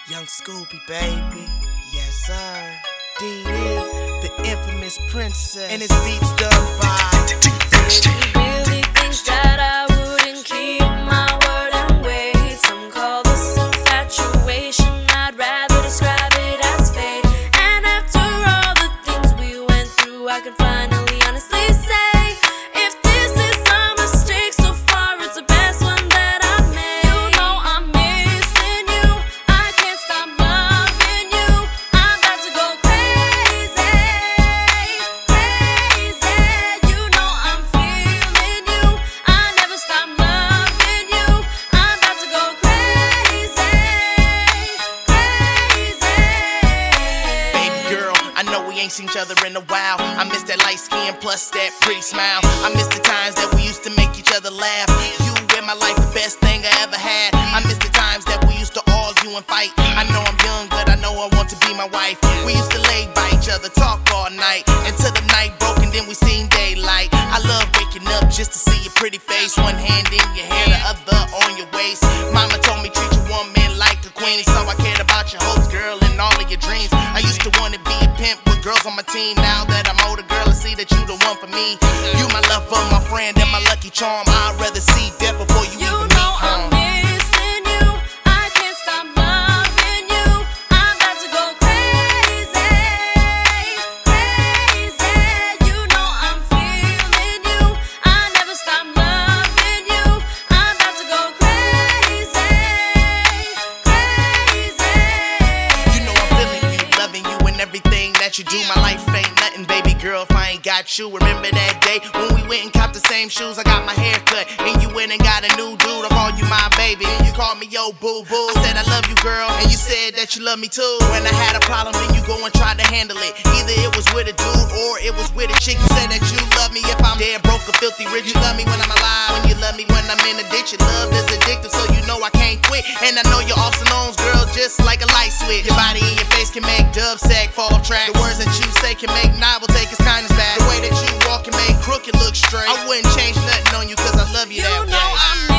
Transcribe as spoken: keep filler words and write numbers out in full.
Young Scooby, baby. Yes, sir. D D, the infamous princess. And his beats done by Did you really think that I wouldn't keep my word and wait? Some call this infatuation, I'd rather describe it as fate. And after all the things we went through, I can finally honestly say, if this is a mistake so far, it's the best one that I've made. You know I'm missing you, I can't stop loving you. I'm about to go crazy, crazy. You know I'm feeling you, I never stop loving you. I'm about to go crazy, crazy. baby girl. I know we ain't seen each other in a while. I miss that light skin plus that pretty smile. I miss the times that we used to make each other laugh. You in my life, the best thing I ever had. I miss the times that we used to argue and fight. I know I'm young, but I know I want to be my wife. We used to lay by each other, talk all night, until the night broke and then we seen daylight. I love waking up just to see your pretty face. One hand in your hair, the other on your waist. Mama told me treat your woman like a queen, so I cared about your hopes, girl, and all of your dreams. I used to want to be a pimp with girls on my team. Now that I'm older, girl, I see that you the one for me. You my lover, my friend, and my lucky charm. I'd rather see death before you, You even know meet I'm harm. missing you, I can't stop loving you. I'm about to go crazy, crazy. You know I'm feeling you, I never stop loving you. I'm about to go crazy, crazy. You know I'm feeling you, loving you and everything that you do. My life ain't nothing, baby girl, if I ain't got you. Remember that day when we went and copped the same shoes? I got my hair cut and you went and got a new dude. I called you my baby and you called me yo boo boo. I said I love you, girl, and you said that you love me too. When I had a problem, then you go and try to handle it. Either it was with a dude or it was with a chick. You said that you love me if I'm dead, broke, or filthy rich. You love me when I'm alive, when you love me when I'm in a ditch. Your love is addictive, so you know I can't quit. And I know you're also known, girl, just like a light switch. Your body and your face can make dub sack fall off track. The words that you say can make novel take its kindness back. The way that you walk can make crooked look straight. I wouldn't change nothing on you cause I love you, You that know way. I'm